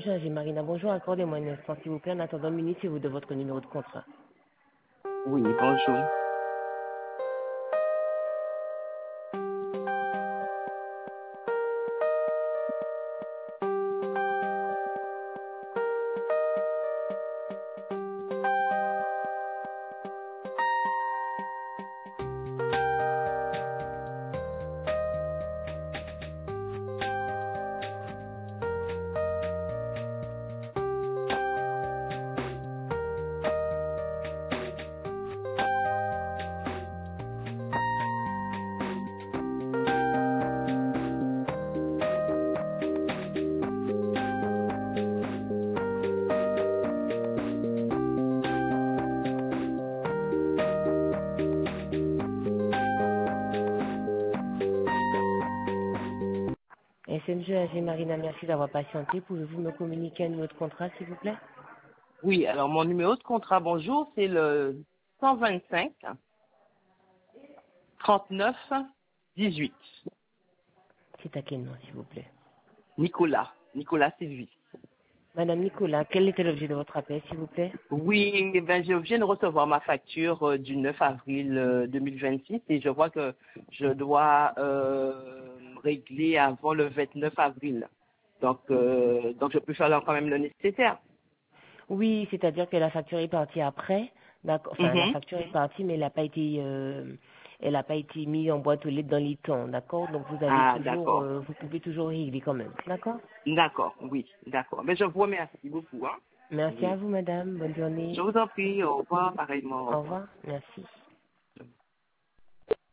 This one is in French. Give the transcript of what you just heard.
SMG AG Marina, bonjour, accordez-moi un instant s'il vous plaît en attendant munissez-vous de votre numéro de contrat. Oui, bonjour. SMG AG Marina, merci d'avoir patienté. Pouvez-vous me communiquer un numéro de contrat s'il vous plaît? Oui, alors mon numéro de contrat, bonjour, c'est le 125 39 18. C'est à quel nom s'il vous plaît? Nicolas Sylvie. Madame Nicolas, quel était l'objet de votre appel s'il vous plaît? Oui, ben je viens de recevoir ma facture du 9 avril 2026 et je vois que je dois régler avant le 29 avril. Donc je peux faire quand même le nécessaire. Oui, c'est-à-dire que la facture est partie après. D'accord. Enfin, la Mhm. facture est partie, mais elle n'a pas été mise en boîte aux lettres dans les temps, d'accord. Donc vous avez Ah, toujours, d'accord. vous pouvez toujours régler quand même, d'accord. D'accord, oui, d'accord. Mais je vous remercie beaucoup. Hein. Merci à Oui. vous, madame. Bonne Je journée. vous en prie, au revoir, pareillement, au Au revoir. revoir. Merci.